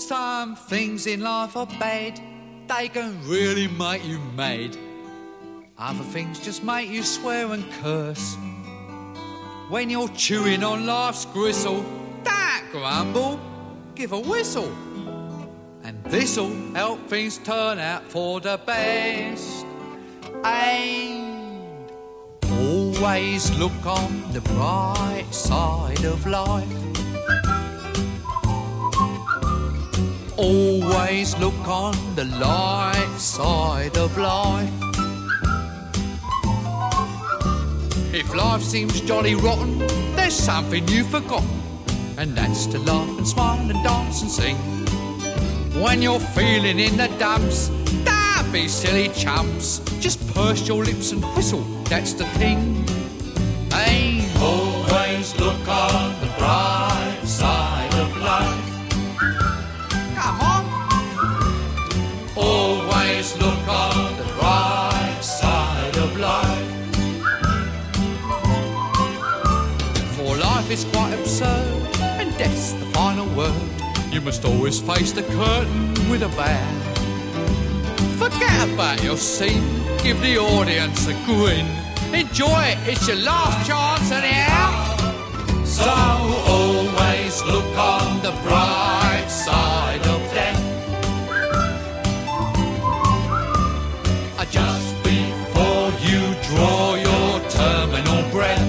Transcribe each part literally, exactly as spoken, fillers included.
Some things in life are bad, they can really make you mad. Other things just make you swear and curse. When you're chewing on life's gristle, don't grumble, give a whistle. And this'll help things turn out for the best. And always look on the bright side of life. Always look on the light side of life. If life seems jolly rotten, there's something you've forgotten, and that's to laugh and smile and dance and sing. When you're feeling in the dumps, don't be silly chumps. Just purse your lips and whistle, that's the thing. Hey, always look on the bright side of life. Come on. Always look on the bright side of life. For life is quite absurd, and death's the final word. You must always face the curtain with a bow. Forget about your scene, give the audience a grin. Enjoy it, it's your last chance anyhow. So always look on the bright side of death. Just before you draw your terminal breath.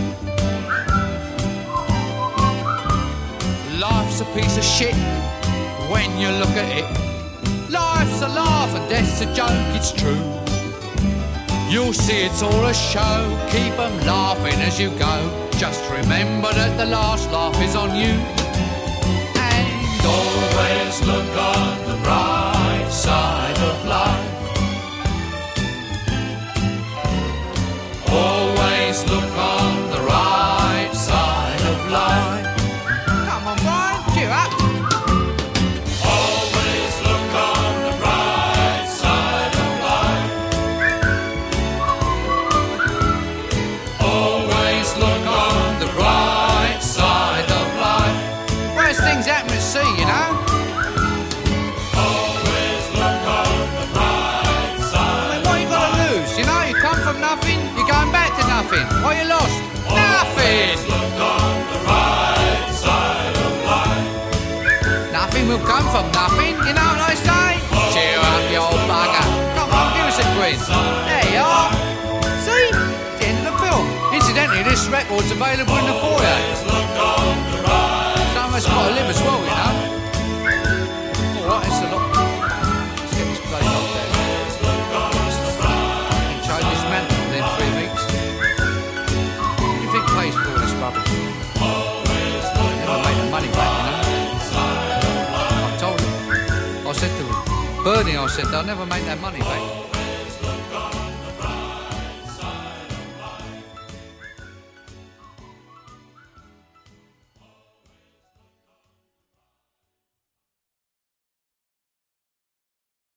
Life's a piece of shit when you look at it. Life's a laugh and death's a joke, it's true. You'll see it's all a show, keep 'em laughing as you go. Just remember that the last laugh is on you. And always look on the bright side of life. Always look on the right side of life. Come on, Brian, cheer up. Always look on the right side of life. Always look on the right side of life. Worst things happen at sea, you know. Always look on the right side. I mean, what you got to lose? You know, you come from nothing, you're going back to nothing. What you lost? Nothing. Always look on the right side of life. Nothing will come from nothing, you know what I say? Oh, cheer up, you old bugger. Come on, give us a grin. There you are. See? It's the end of the film. Incidentally, this record's available in the foyer. Some of us got to live as well, you know. Alright, it's a lot. Let's get this place off there. You can change this mantle within three weeks. What do you think pays for all this rubbish? Never make the money back, you know. I told him. I said to him, Bernie, I said, they'll never make that money back.